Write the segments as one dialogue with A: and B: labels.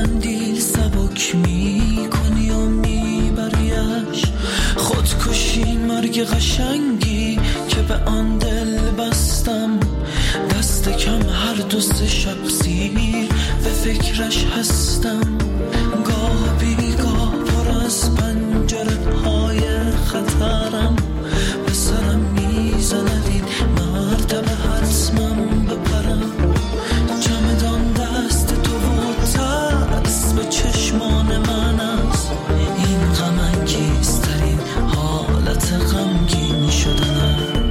A: قندیل سبک میکنی و میبریش، خودکشی مرگ قشنگی که به آن دل بستم، دست کم هر دو سه شب سیر به فکرش هستم، گاه بیگاه پر از پنجره های خطرم به سرم میزند این مرتبه حتمم بپرم، چمدان دست تو و ترس به چشمان من است، این غم انگیزترین حالت غمگین شدنم،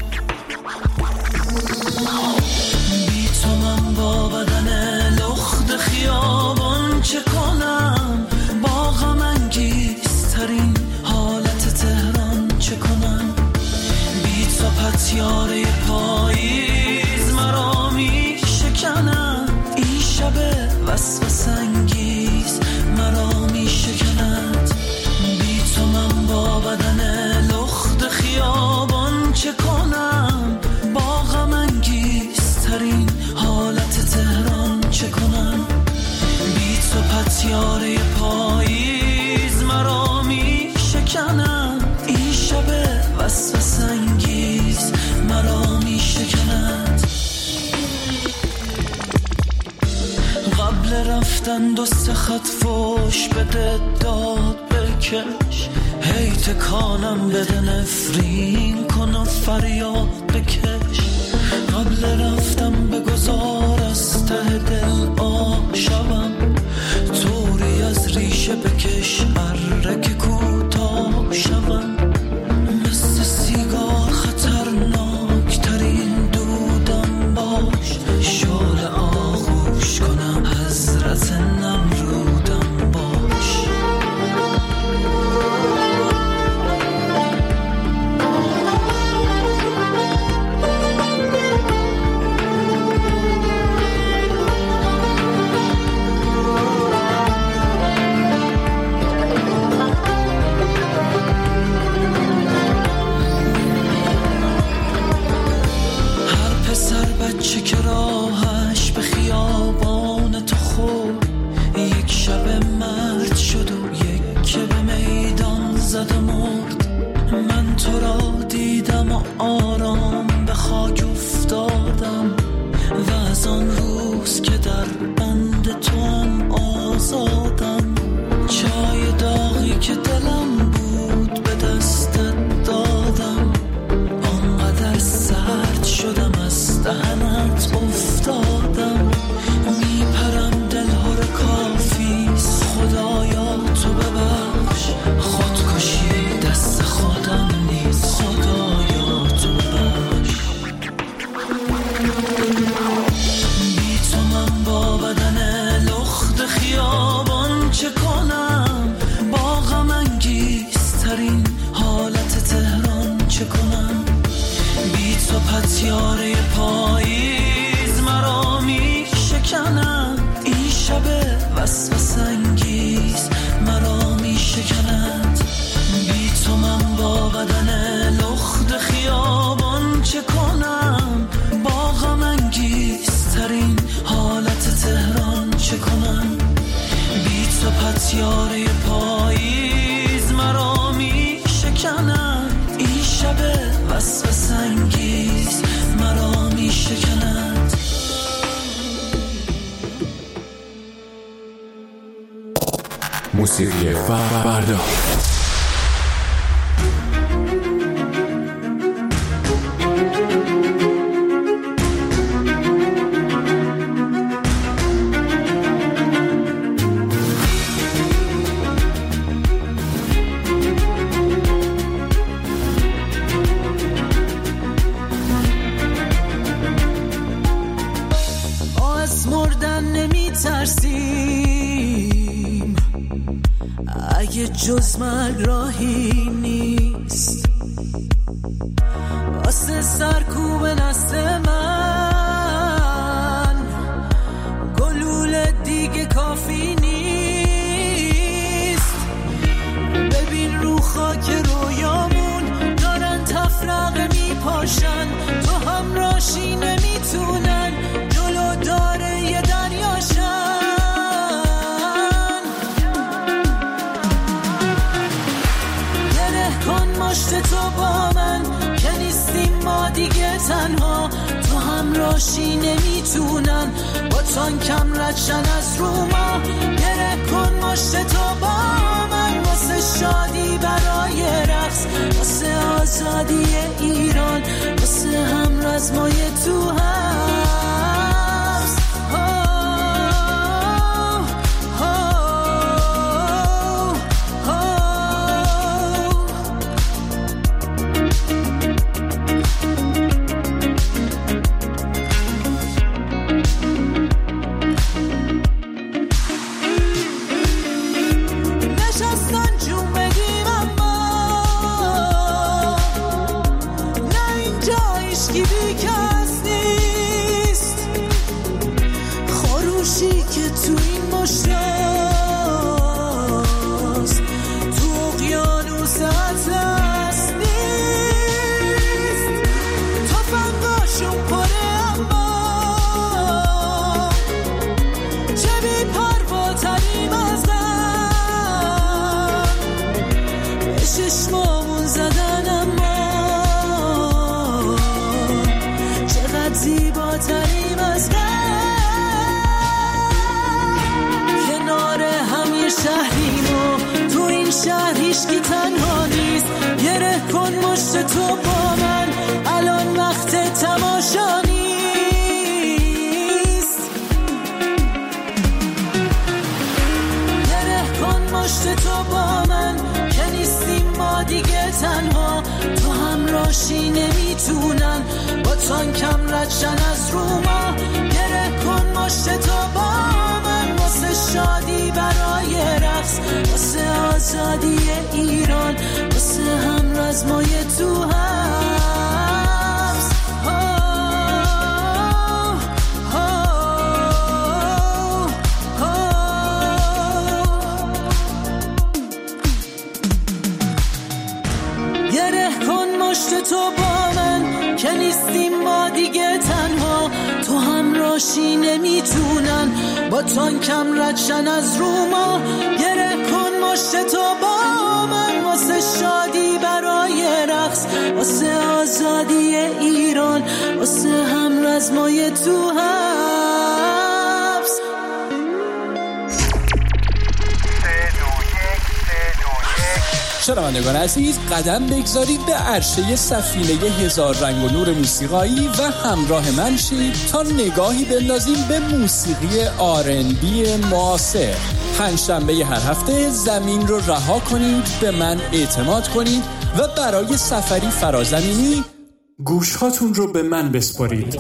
A: بی تو من با بدن لخت خیابان چه کنم، با غم انگیزترین حالت تهران چه کنم، بی تو پتیاره پاییز مرا می شکنم، این شب وسوسه انگیز مرا می شکند، بی تو من با بدن لخت خیابان چه کنم، با غم انگیزترین حالت تهران چه کنم، بی تو پتیاره پاییز مرا می شکنم، این شب وسوسه انگیز مرا می شکند، قبل رفتن دو سه خط فوش بده داد بکش، هی تکانم بده نفرین کن و فریاد بکش، قبل رفتم بگذار از ته دل آشبم، طوری از ریشه بکش ارک کوتاه شوم، مثل سیگار خطرناک ترین دودم باش، شعله آغوش کنم حضرت نمرودم باش، بچه که راهش به خیابان تو خورد، یک شب مرد شد و یک که به میدان زد و مرد، من تو را دیدم و آرام به خاک افتادم، و از آن روز که در بند تو هم آزادم، چای داغی که دلم بود به دستت دادم، آنقدر سرد شدم از دهنت افتادم، میپرم دلها رو کافیست خدایا تو ببخش، خودکشی دست خودم نیست خدایا تو ببخش، بی تو من با بدن لخت خیابان چه کنم، با غم انگیزترین حالت تهران چه کنم، بی تو پتیاره پاییز مرا می شکنم، این شب وسوسه انگیز مرا می شکند، بی تو من با بدن لخت خیابان چه کنم، با غم انگیزترین حالت تهران چه کنم، بی تو پتیاره پاییز مرا می شکنم، این شب وسوسه انگیز مرا می شکند.
B: موسیقی فردا
A: جز مرگ راهی نیست واسه سرکوب نسل من، گلوله دیگه کافی نیست، ببین رو خاک رویامون دارن تفرقه میپاشن، تو هم راشی نمیتونن جلو داره یه دریاشن، تنها، تو همراهشی نمیتونن با تانکم ردشن از رو ما. گره کن مشت تو با من واسه شادی برای رقص، واسه آزادی ایران، واسه هم رزمای تو هست. تو با من الان وقت تماشا نیست. گره کن مشت تو با من که نیستیم ما دیگه تنها، تو همراهشی نمیتونن با تانکم ردشن از رو ما. گره کن مشت تو با من واسه شادی برای رقص، واسه آزادی ایران، واسه هم رزمای تو هست. گره کن مشت تو با من که نیستیم ما دیگه تنها، تو همراهشی نمیتونن با تانکم ردشن از رو ما. گره کن مشت تو با من واسه شادی برای رقص، واسه آزادی ایران، واسه هم رزمای تو حبس.
B: شنوندگان عزیز، قدم بگذارید به عرشه سفینه هزار رنگ و نور موسیقایی و همراه من شید تا نگاهی بندازیم به موسیقی R&B معاصر. پنجشنبه هر هفته زمین رو رها کنید، به من اعتماد کنید و برای سفری فرازمینی گوشهاتون رو به من بسپارید.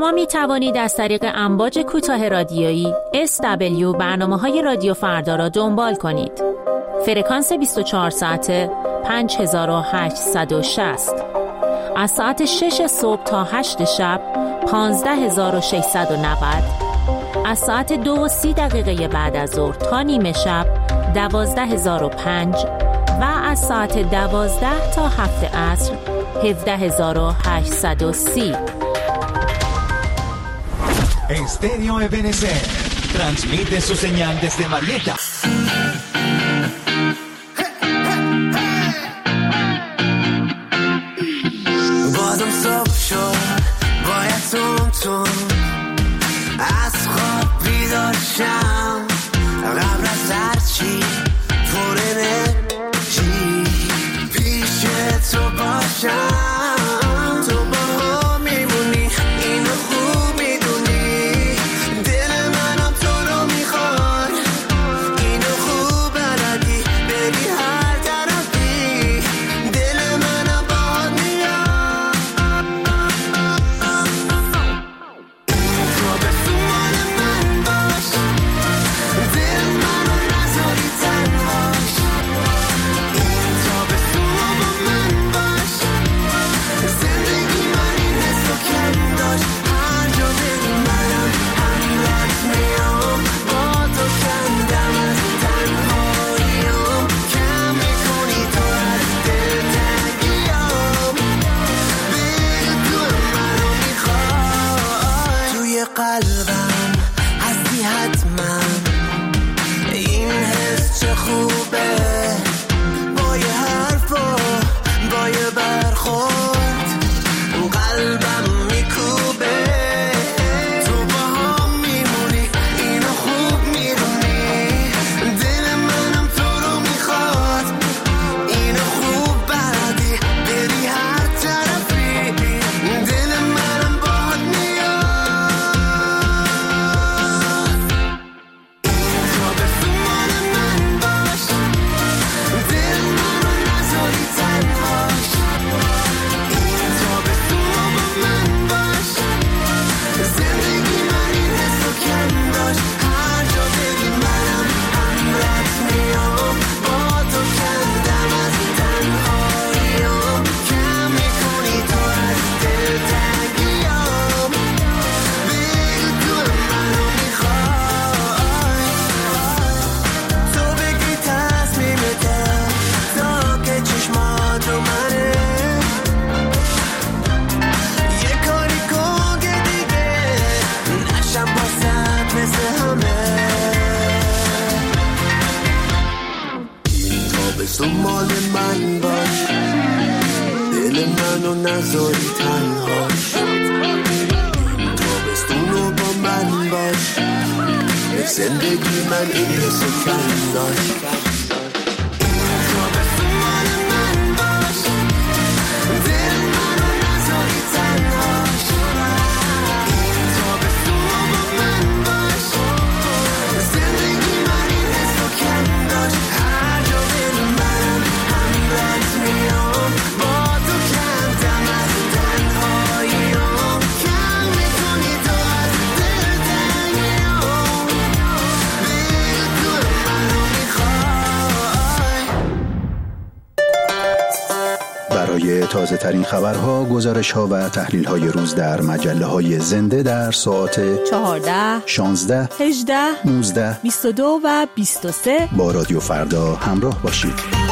C: شما می توانید از طریق امواج کوتاه رادیویی SW برنامه‌های رادیو فردا را دنبال کنید. فرکانس 24 ساعته 5860. از ساعت 6 صبح تا 8 شب 15690. از ساعت 2:30 بعد از ظهر تا نیمه شب 12005 و از ساعت 12 تا 7 عصر 17830.
D: Estéreo Ebenezer transmite su señal desde Marietta.
E: بازم صبح شد باید تون از خواب بیدار شم قبل از هرچی پر انرژی پیش تو باشم تو با هم میمونی اینو خوب میدونی دل منم تو رو میخواد اینو خوب بلدی بری هر طرفی دل منم باهات میاد تو به سوال من باش دل منو نذاری تنهاش تو به سوال من باش زندگی من این حسو کم داشت هر جا بری منم همراهت میام با تو کندم از تنهاییام کم میکنی تو از دلتنگیام بگو تو منو میخوای توی قلبم هستی حتما این حس چه خوبه با یه حرف و با یه برخورد قلبم میکوبه تو با هم میمونی اینو خوب میدونی دل منم تو رو میخواد اینو خوب بلدی بری هر طرفی دل منم باهات میاد تو به سوال من باش دل منو نذاری تنهاش تو به سوال من باش زندگی من این حسو کم داشت هر جا بری منم همراهت میام با تو کندم از تنهاییام کم میکنی تو از دلتنگیام بگو تو منو میخوای تو بگی تصمیمته تا که چشماتو منه یه کاری کن که دیگه نشم باست مثل همه این تابستون مال من باش دل منو نذاری تنهاش این تابستونو با من باش به زندگی من این حسو کم داشت تابستون مال من باش دل منو نذاری تنهاش این تابستونو با من باش زندگی من این حسو کم داشت هر جا بری منم همراهت میام با تو کندم از تنهاییام کم میکنی تو از دلتنگیام بگو تو منو میخوای
F: برای تازه ترین خبرها، گزارش ها و تحلیل های روز در مجله های زنده در ساعت
G: 14
F: 16
G: 18
F: 19
G: 22 و 23
F: با رادیو فردا همراه باشید.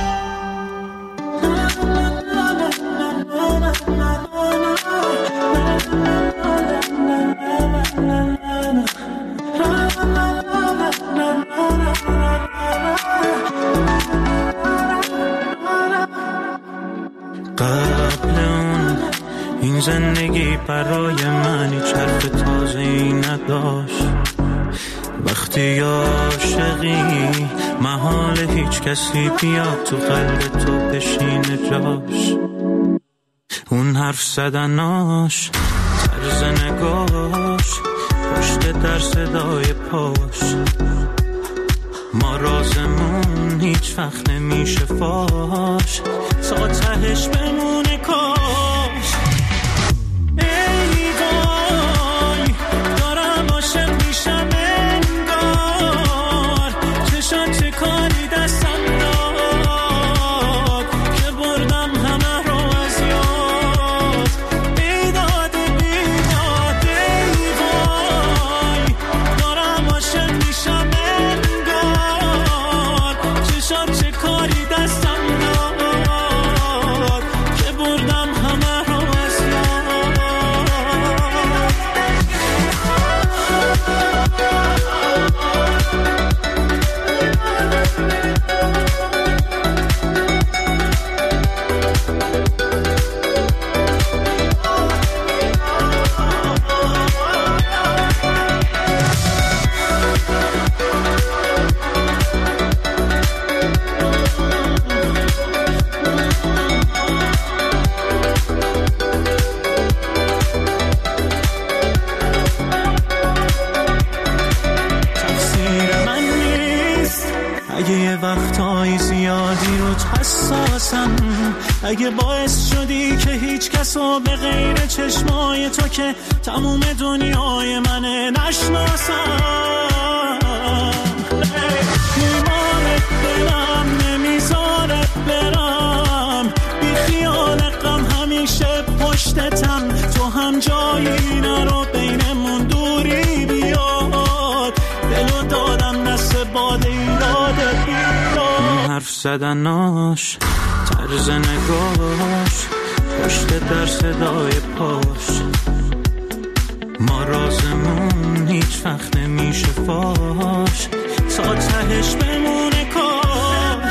H: قبل اون این زندگی برای من هیچ حرف تازه‌ای نداشت. وقتی عاشقی محال هیچ کسی بیاد تو قلب تو بشینه جاش. اون حرف زدناش، طرز نگاش، پشت در صدای پاش، ما رازمون هیچ وقت نمیشه فاش، تا تهش بمونه کاش. ای وای چه کاری دستم داد که بردم همه رو از یاد. بیداد بیداد ای وای دارم عاشق میشم انگار. چشات چه کاری دستم داد که بردم همه رو از یاد. وقتای زیادی رو حساسم، اگه باعث شدی که هیچ کسو به غیر چشمای تو که تموم دنیای منه نشناسم. ایمانت دلم نمیذاره برم، بی خیال غم همیشه پشتتم. تو هم جایی نرو بینمون دوری بیاد، دلو دادم دست باد ایرادت بیاد. حرف زدناش طرز نگاش پشت در صدای پاش، ما رازمون هیچ وقت نمیشه فاش تا تهش بمونه کاش.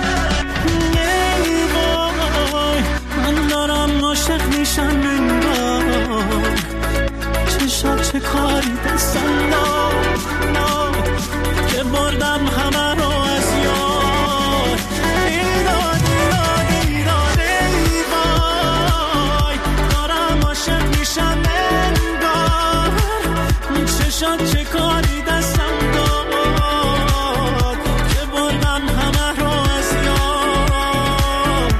H: ای وای من دارم عاشق میشم انگار. چشات چه کاری دستم داد که بردم همه رو از یاد. ایراد ایراد ایراد ای وای دارم عاشق میشم انگار. چشات چه کاری دستم داد که بردم همه رو از یاد.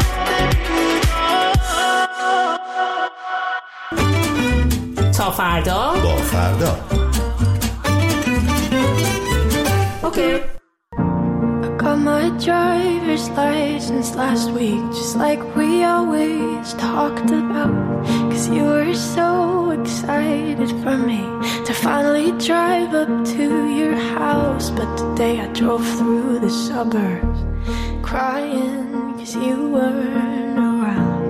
C: تا فردا
I: با فردا.
C: اوکی.
J: Got my driver's license last week, just like we always talked about. 'Cause you were so excited for me to finally drive up to your house. But today I drove through the suburbs crying 'cause you weren't around.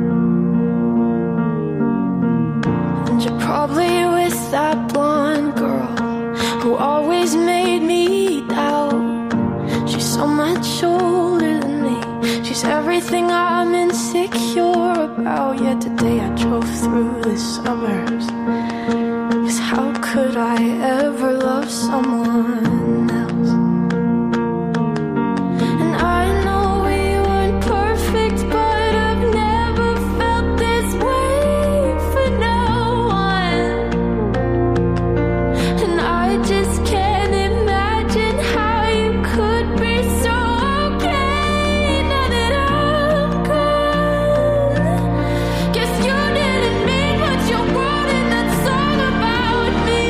J: And you're probably with that blonde girl who always made me doubt. She's so much older than me, she's everything I'm insecure about. Yet today I drove through the suburbs, 'cause how could I ever love someone else? And I know we weren't perfect, but I've never felt this way for no one. And I just can't imagine how you could be so okay now that I'm gone. Guess you didn't mean what you wrote in that song about me.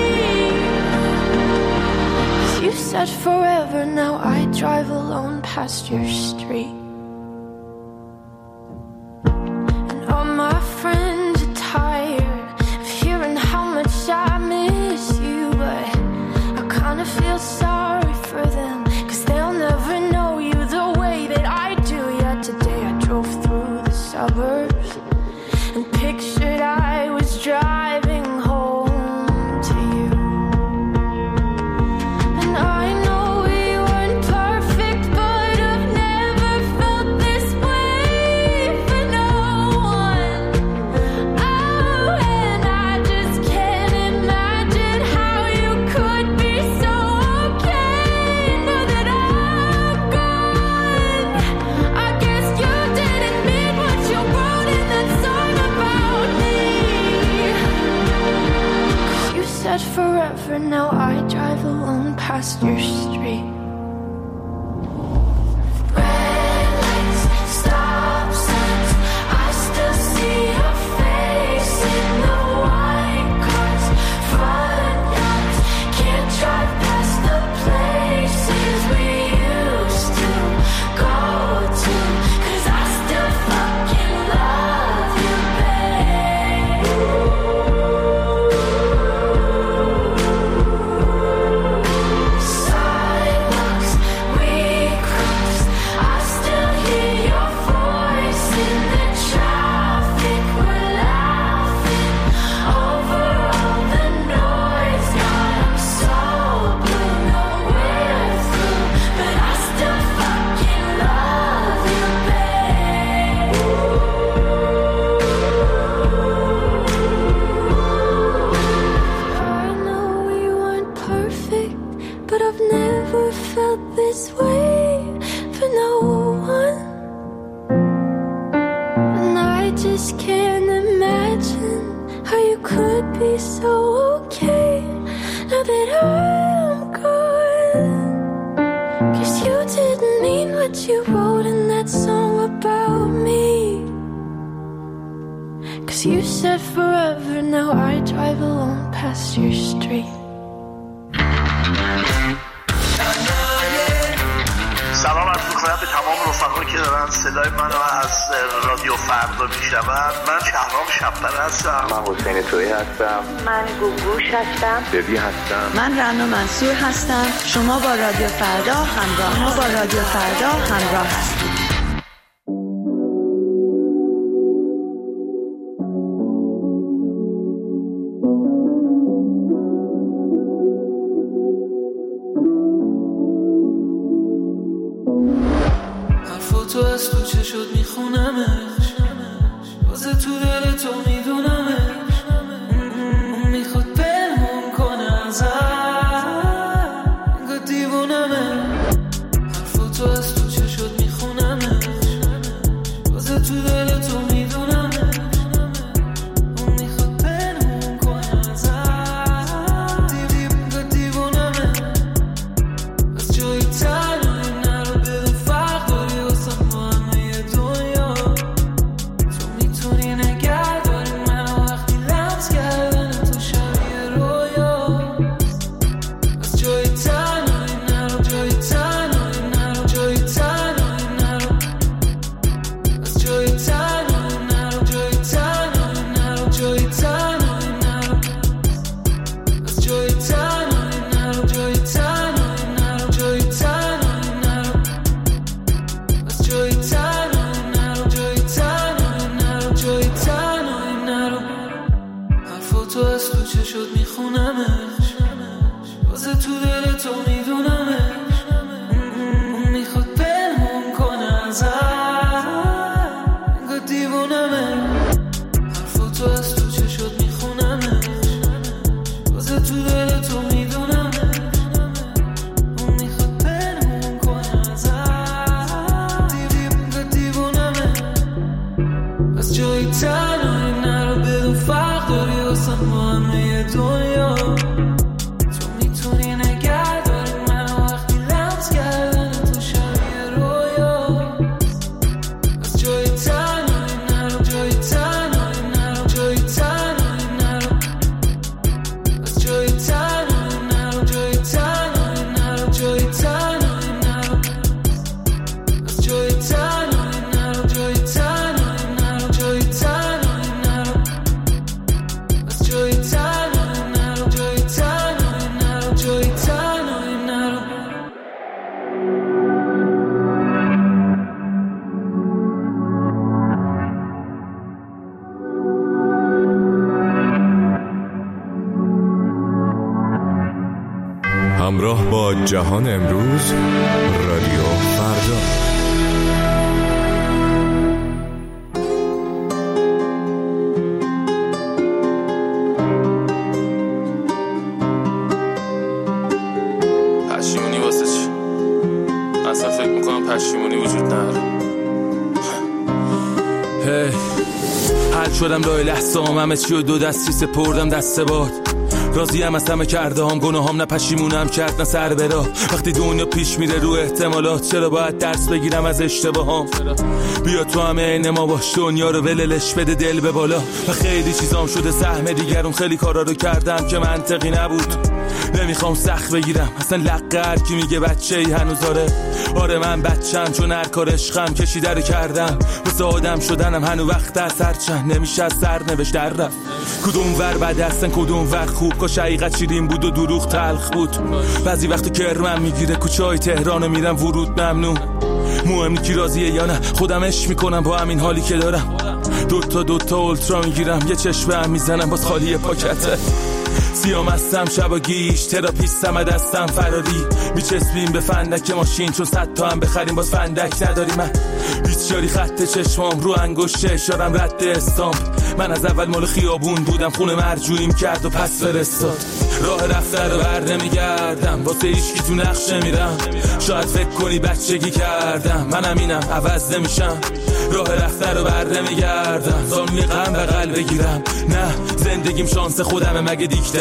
J: 'Cause you said forever, now I drive alone past your street. And all my friends are tired of hearing how much I miss you, but I kinda feel sorry for them, 'cause they'll never know you the way that I do. Yet today I drove through the suburbs and pictured I was driving home to you. And I know we weren't perfect, but I've never felt this way for no one. Oh, and I just can't imagine how you could be so okay now that I'm gone. I guess you didn't mean what you wrote in that song about me. 'Cause you said forever, now I drive alone past your street. Red lights, stop signs, I still see your face in the white cars, front yards, can't drive past the places we 'Cause you didn't mean what you wrote in that song about me. 'Cause you said forever, now I drive alone past your street.
I: سلام عرض می‌کنم به تمام رفقایی که دارن صدای منو از رادیو فردا میشنون. من شهرام شب‌پر هستم.
K: من حسین تویی هستم.
L: من گوگوش هستم.
K: ببی هستم.
G: من رنا منصور هستم. شما با رادیو فردا همراه هستید.
A: تو از تو چه شد میخونمش، واسه تو دل تو میدونمش، میخواد پنهون کنه ازم، انگار دیوونمه. حرفا تو از تو چه شد میخونمش، واسه تو دل تو میدونمش، میخواد پنهون کنه ازم، انگار دیوونمه. از جایی تنهایی نرو بدون فرق داری واسه همه دنیا. تو میتونی نگه داری منو وقتی لمس کردن تو شبیه رویا. از جایی تنهایی نرو، جایی تنهایی نرو، جایی تنهایی نرو. از جایی تنهایی نرو، جایی تنهایی نرو، جایی تنهایی نرو. از جایی تنهایی نرو، جایی تنهایی نرو، جایی تنهایی نرو. از جایی تنهایی نرو، جایی تنهایی نرو، جایی تنهایی نرو. حرفا تو از تو چه شد میخونمش، واسه تو دل تو میدونمش، میخواد پنهون کنه ازم، انگار دیوونمه. حرفا تو از تو چه شد میخونمش، واسه تو دل تو میدونمش، میخواد پنهون کنه ازم، انگار دیوونمه. از جایی تنهایی نرو بدون فرق داری واسه همه دنیا. تو میتونی نگه داری منو وقتی لمس کردن تو شبیه رویا. از جایی تنهایی نرو، جایی تنهایی نرو، جایی تنهایی نرو. از جایی تنهایی نرو، جایی تنهایی نرو، جایی تنهایی نرو. از جایی تنهایی نرو، جایی تنهایی نرو، جایی تنهایی نرو. از جایی تنهایی نرو، جایی تنهایی نرو، جایی تنهایی نرو.
M: همراه با جهان امروز، رادیو فردا.
N: پشیمونی واسه چی؟ اصلا فکر میکنم پشیمونی وجود نداره. حل شدم راه لحظه‌ام، همه چی و دو دستی سپردم دست باد. راضیم از همه کرده هم، گناهام نه پشیمونم کرد نه سر برا. وقتی دنیا پیش میره رو احتمالات، چرا باید درس بگیرم از اشتباهام؟ بیا تو همه عین ما باش، دنیا رو وللش بده دل به بالا. و خیلی چیزام شده سهم دیگرون، خیلی کارا رو کردم که منطقی نبود. نمیخوام سخت بگیرم اصلا لقه هر کی میگه بچه‌ای هنوز آره من بچم، چون هر کار عشقم کشیده رو کردم. واسه آدم شدنم هنوز وقت از هر چند نمیشه از سرنوشت در رفت. کدوم ور بد هستن کدوم ور خوب، کاش حقیقت شیرین بود و دروغ تلخ بود. بعضی وقتا کرمم میگیره کوچه های تهرانو میرم ورود ممنوع. مهم کی راضیه یا نه، خودم عشق میکنم با همین حالی که دارم. دوتا اولترا میگیرم، یه چشمه هم میزنم باز خالی پاکته. سیام هستم شب و گیش، تراپیستم از دستم فراری. میچسبیم به فندک ماشین، چون 100 تا هم بخریم باز فندک نداری. من بیچاری خط چشمام رو انگشت اشارم رد استام. من از اول مال خیابون بودم، خونه مرجوعیم کرد و پس فرستاد. راه رفته رو بر نمیگردم، واسه هیچکی تو نقش نمیرم. شاید فکر کنی بچگی کردم، منم اینم عوض نمیشم. راه رفته رو بر نمیگردم، زانوی غم بغل بگیرم. نه زندگیم شانس خودمه، مگه دیکته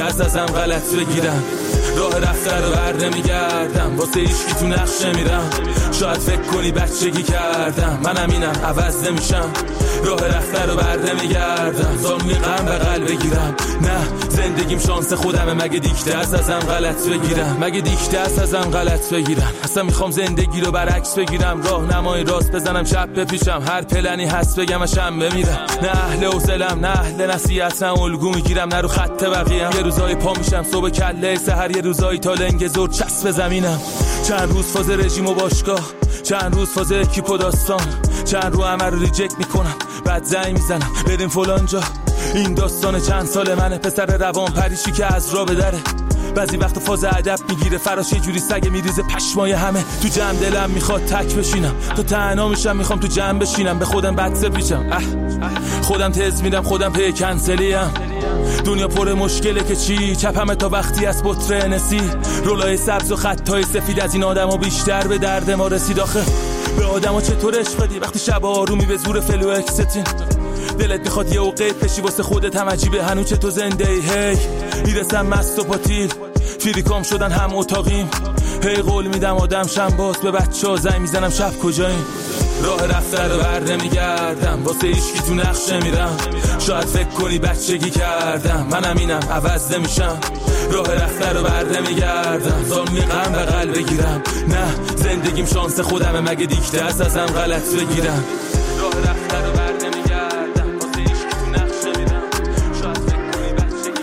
N: دست ازم غلط بگیرن. راه رفته رو بر نمیگردم، واسه هیچکی تو نقشه میرم. شاید فکر کنی بچگی کردم، منم اینم عوض نمیشم. راه رفته رو بر نمیگردم، زانوی غم بغل بگیرم. نه زندگیم شانس خودمه، مگه دیکته است ازم غلط بگیرم؟ مگه دیکته است ازم غلط بگیرم؟ اصلا میخوام زندگی رو برعکس بگیرم، راهنمای راست بزنم چپ بپیشم، هر پلنی هست بگم اشم بمیرم. نه اهل حوصله‌ام، نه اهل نصیحتم، الگو میگیرم نه رو خط بقیه‌ام. یه روزایی پا میشم صبح کله سحر، یه روزایی تا لنگ زور چسب زمینم. چند روز فاز رژیم و باشگاه، چند روز فاز اکیپ و داستان، چند رو همه رو ریجکت میکنم، بعد زنگ میزنم بریم فلان جا. این داستان چند سال منه، پسر روان پریشی که از راه به دره. بعضی وقت فاز ادب میگیره فراش، یه جوری سگ میریزه پشمای همه. تو جمع دلم میخواد تک بشینم، تا تنها میشم میخوام تو جمع بشینم. به خودم بد پیچم، خودم تز میدم، خودم پی کنسلیم. دنیا پر مشکله که چی، چپمه تا وقتی از بطر نسی. رولای سبز و خطای سفید از این آدم ها بیشتر به درد ما رسید. آخه به آدم ها چطور عشق بدی وقتی شب آرومی به زور فلو اکستین؟ دلت میخواد یه اوقیت بشی واسه خودت، هم عجیبه هنو چطور زنده ای. هی میرسم مست و پاتیل، فیریکام شدن هم اتاقیم. هی قول میدم آدم شنباز، به بچه ها زنگ میزنم شب کجاییم. راه رفته رو بر نمیگردم، واسه هیچکی تو نقشه میرم. شاید فکر کنی بچگی کردم، منم اینم عوض نمیشم. راه رفته رو بر نمیگردم، زانوی غم بغل بگیرم. نه زندگیم شانس خودمه، مگه دیکته است ازم غلط بگیرم. راه رفته رو بر نمیگردم، واسه هیچکی تو نقشه میرم. شاید فکر کنی بچگی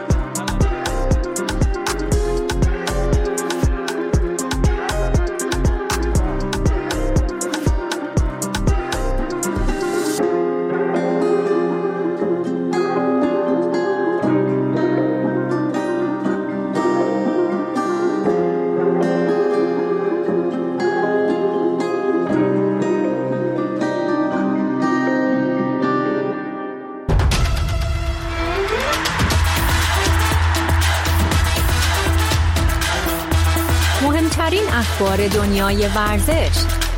O: مهمترین اخبار دنیای ورزش،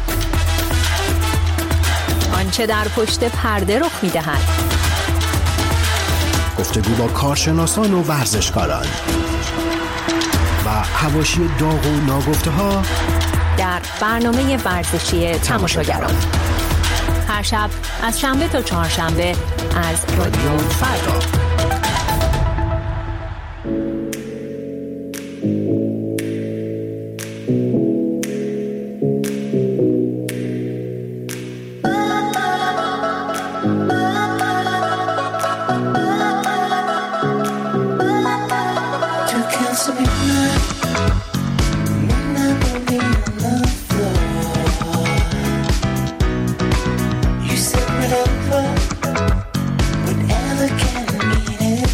O: آنچه در پشت پرده رخ می‌دهد،
P: گفتگو با کارشناسان و ورزشکاران و حواشی داغ و ناگفته‌ها
O: در برنامه ورزشی تماشاگران، هر شب از شنبه تا چهارشنبه از رادیو فردا.
J: Whatever can mean it.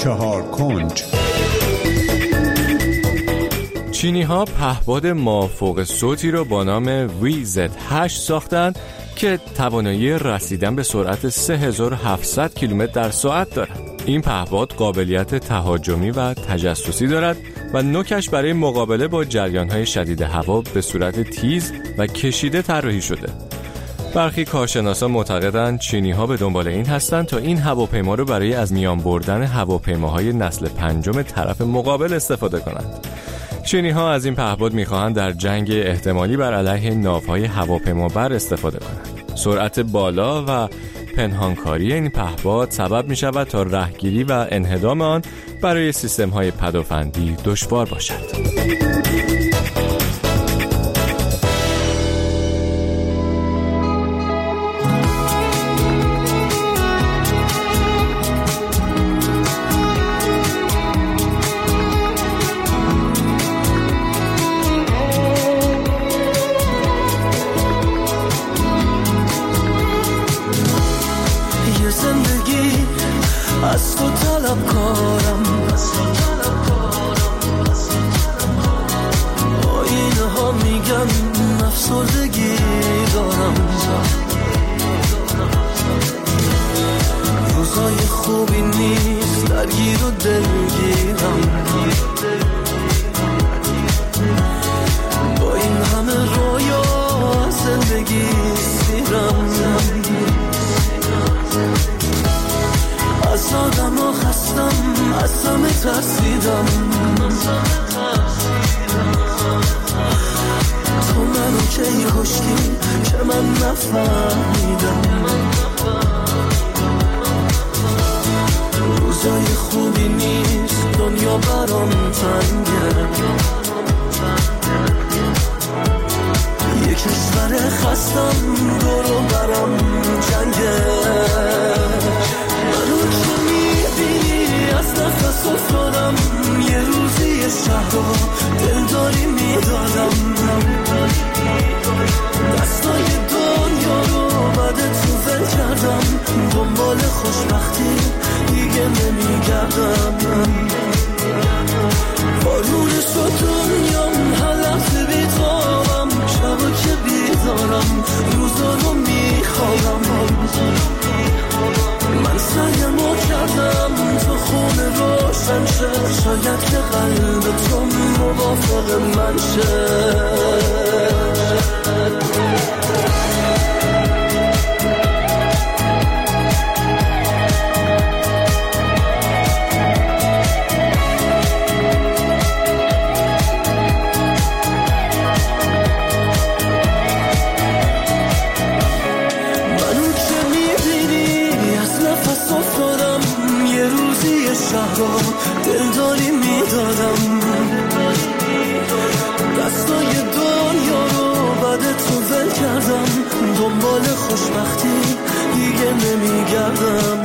Q: 4 کنج.
M: چینی ها پهپاد مافوق صوتی رو با نام VZ8 ساختند که توانایی رسیدن به سرعت 3700 کیلومتر در ساعت دارد. این پهپاد قابلیت تهاجمی و تجسسی دارد و نوکش برای مقابله با جریان‌های شدید هوا به صورت تیز و کشیده طراحی شده. برخی کارشناسان معتقدند چینی‌ها به دنبال این هستند تا این هواپیما رو برای از میان بردن هواپیماهای نسل 5 طرف مقابل استفاده کنند. چینی‌ها از این پهپاد می‌خواهند در جنگ احتمالی بر علیه ناوهای هواپیمابر استفاده کنند. سرعت بالا و پنهانکاری این پهپاد سبب می‌شود تا رهگیری و انهدام آن برای سیستم‌های پدافندی دشوار باشد.
A: از تو طلبکارم، آینه ها میگن افسردگی دارم، روزای خوبی نیست درگیر و دلگیرم، با این همه رویا زندگی سیرم، از آدم ها خستم، از همه ترسیدم، تو منو کی کشتی که من نفهمیدم، روزای خوبی نیست دنیا برام تنگه، یه کشور خستم دورو برام جنگه، منو که میبینی از نفس افتادم، یه روزی شهر رو دلداری میدادم، دستای دنیا رو بعد تو ول کردم، دنبال خوشبختی دیگه نمیگردم، بارون شد دنیام هر لحظه بیتابم، شبا که بیدارم روزا رو میخوابم، من سعیمو کردم تو خونه روشن شه، شاید که قلب تو موافق من شه. دلداری میدادم، دستای دنیا رو بعد تو ول کردم، دنبال خوشبختی دیگه نمیگردم،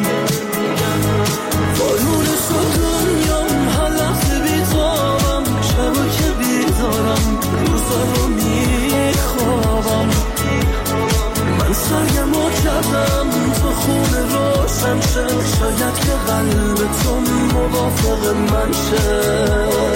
A: بارون شد دنیام هر لحظه بیتابم، شبا که بیدارم روزا رو میخوابم، من سعیمو کردم تو خونه روشن شه، شاید که قلب تو موافق من شه.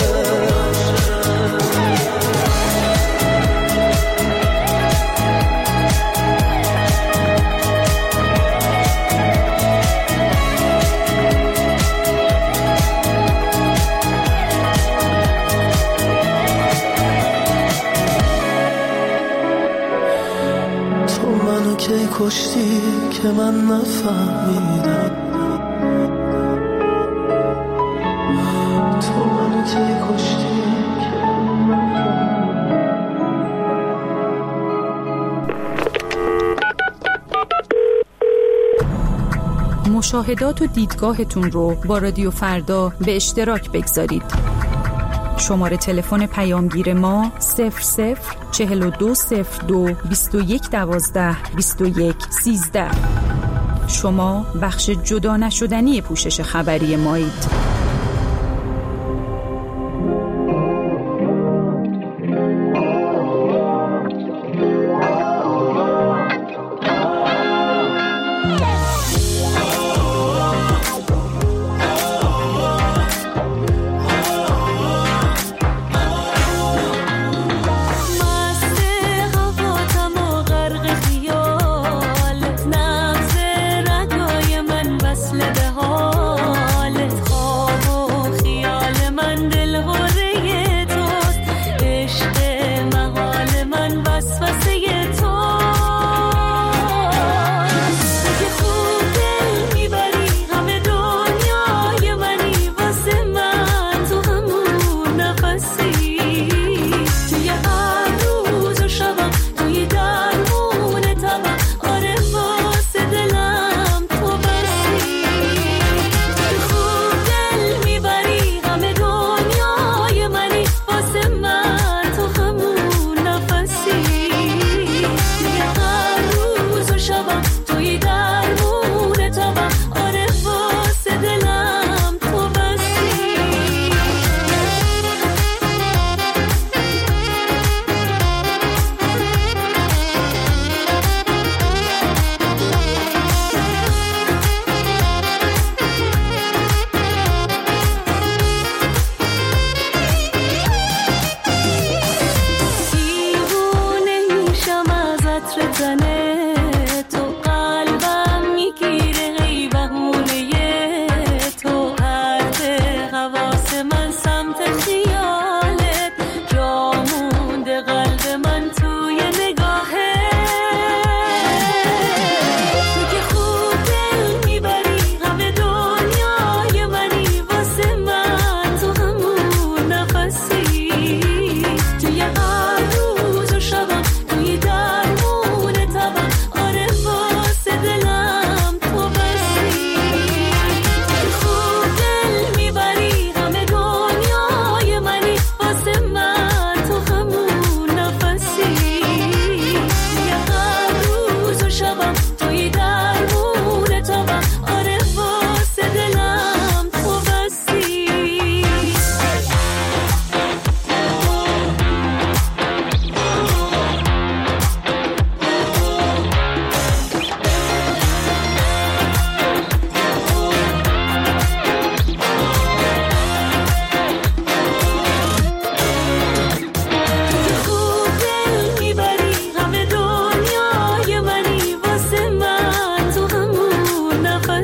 A: تو منو کی کشتی که من نفهمیدم، تو منو کی کشتی که
R: مشاهدات و دیدگاهتون رو با رادیو فردا به اشتراک بگذارید. شماره تلفن پیامگیر ما 004202 2112 2113. شما بخش جدا نشدنی پوشش خبری مایید.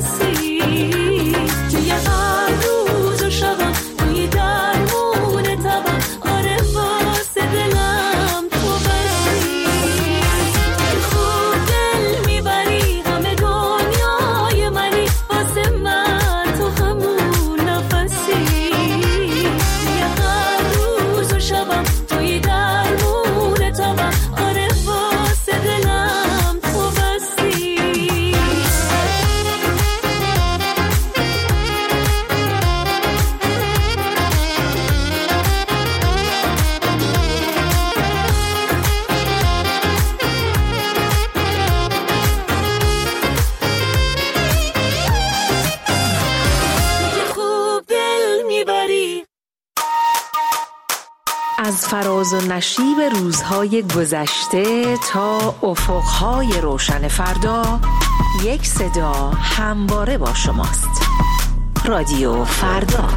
J: بسی توی هر روز و شبم توی درمون تبم آره واسه دلم تو بسی خوب دل میبری همه دنیای منی واسه من تو همون نفسی توی هر روز و شبم توی درمون تبم آره واسه دلم تو بسی خوب دل میبری
O: از فراز و نشیب روزهای گذشته تا افقهای روشن فردا، یک صدا همواره با شماست. رادیو فردا.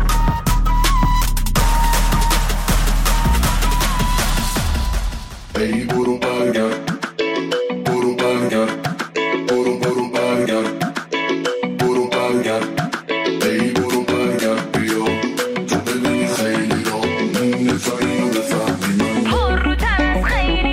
E: ای برو برگرد برو برگرد برو برگرد برو برگرد ای برو برگرد بیا تو بدونی خیلی را نفهمی و بفهمی من
J: پر رو تر از خیلی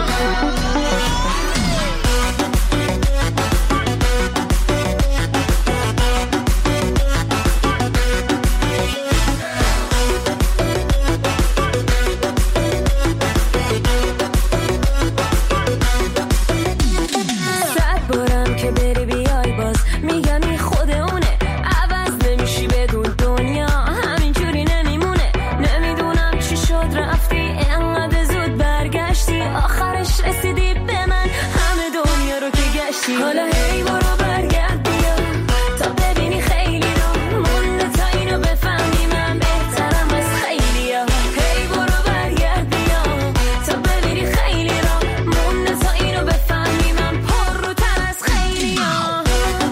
J: صد بارم که بری بیای باز میگم این خود اونه عوض نمیشی بدون دنیا همینجوری نمیمونه نمیدونم چی شد رفتی انقدر زود برگشتی آخرش رسیدی به من همه دنیا رو که گشتی حالا هی برو برگرد بیا تا ببینی خیلی رو مونده تا اینو بفهمی من بهترم از خیلی ها هی برو برگرد بیا تا ببینی خیلی رو مونده تا اینو بفهمی من پر رو تر از خیلی ها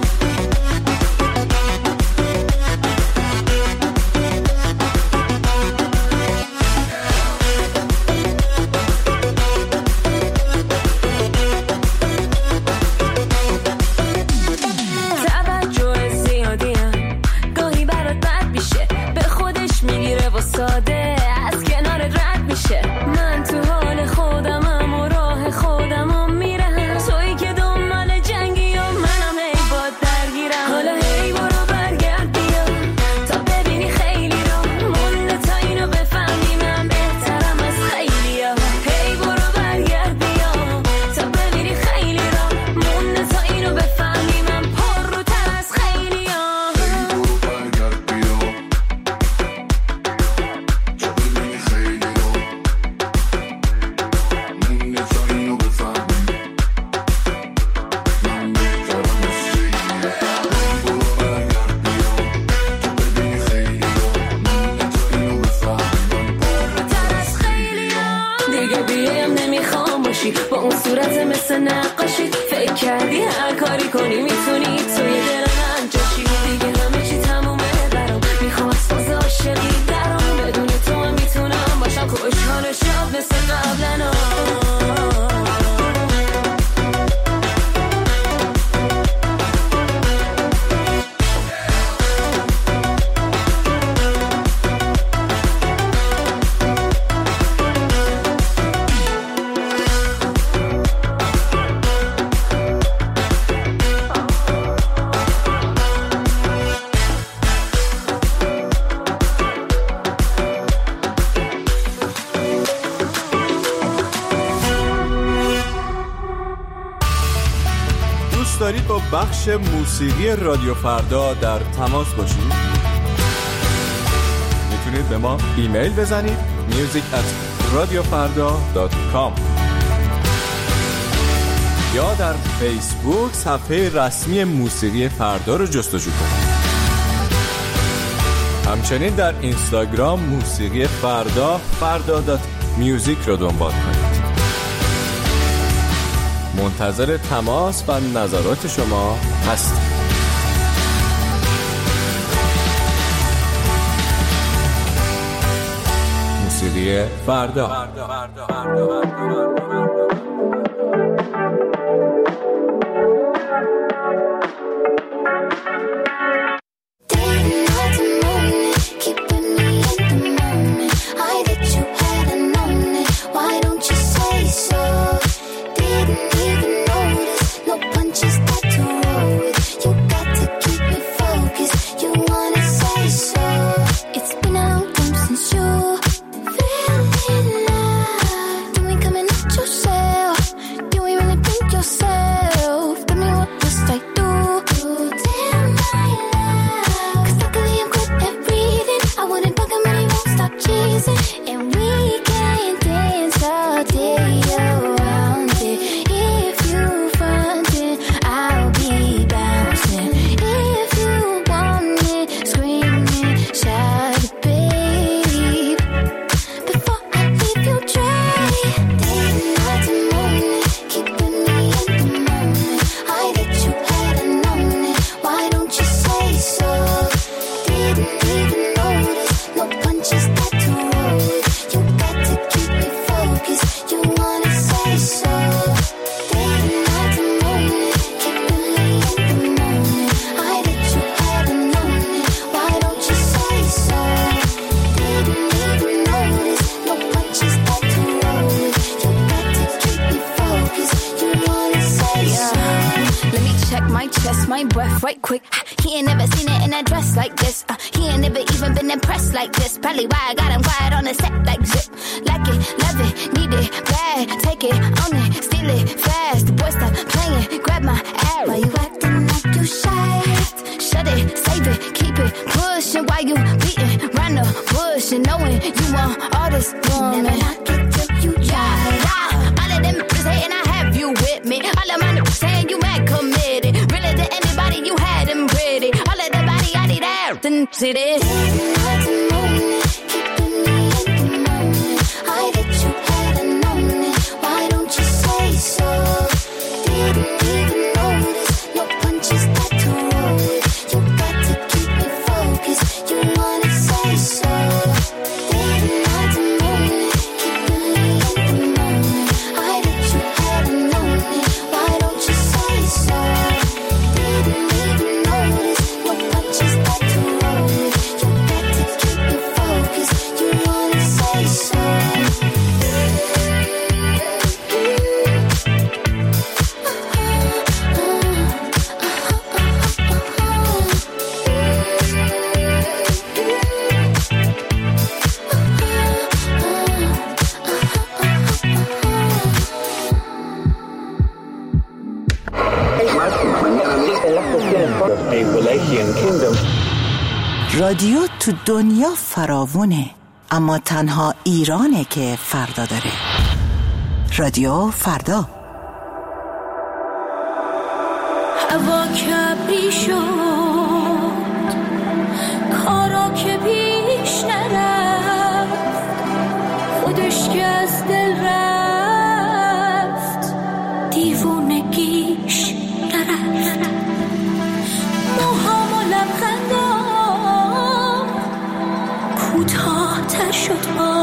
J: توجه زیادیم گاهی برات بد میشه به خودش میگیره و ساده از کنارت رد میشه من تو حال خودمم و راه خودمم میرم تویی که دنبال جنگی و منم هی باد درگیرم حالا هی برو برگرد بیا تا ببینی خیلی رو مونده تا اینو بفهمی من بهترم از خیلی ها هی برو برگرد بیا تا ببینی خیلی رو مونده تا اینو بفهمی من پر رو تر از خیلی ها
E: برو برگرد بیا تو بدونی خیلی را مونده تا اینو بفهمی من بهترم از خیلی برو برگرد بیا تو بدونی خیلی را مونده تا اینو بفهمی من
J: تر از خیلی ها دیگه بیایم نمیخوام باشی با اون صورت مثل نقاشی فکر کردی هر کاری کنی میتونی توی دل من جاشی دیگه همه چی تمومه برام میخوام از فاز عاشقی درام بدون تو هم میتونم باشم خوشحال و شاد مثل قبلنا
M: دوست دارید با بخش موسیقی رادیو فردا در تماس باشید؟ میتونید به ما ایمیل بزنید music@radiofarda.com یا در فیسبوک صفحه رسمی موسیقی فردا رو جستجو کنید. همچنین در اینستاگرام موسیقی فردا.music رو دنبال کنید. منتظر تماس و نظرات شما هستیم. موسیقی فردا.
J: minute in a dress like this. He ain't never even been impressed like this. Probably why I got him quiet on the set like zip. Like it, love it, need it, bad. Take it, own it, steal it, fast. The boy stop playing, grab my ass. Why you acting like you shy? Shut it, save it, keep it pushing. While you beating round the bush and knowing you want all this woman. Never knock it till you try it out. All of them bitches hating, I have you with me. All of my niggas saying you mad committed. Really to anybody you had them pretty. All of the body I need out and see this.
Q: رادیو تو دنیا فراوونه، اما تنها ایرانه که فردا داره. رادیو فردا.
J: هوا کبری شد، کارا که پیش نرفت، خودش که از دل رفت، دیوونگیش نرفت. موهام و لبخندام کوتاه تر شد.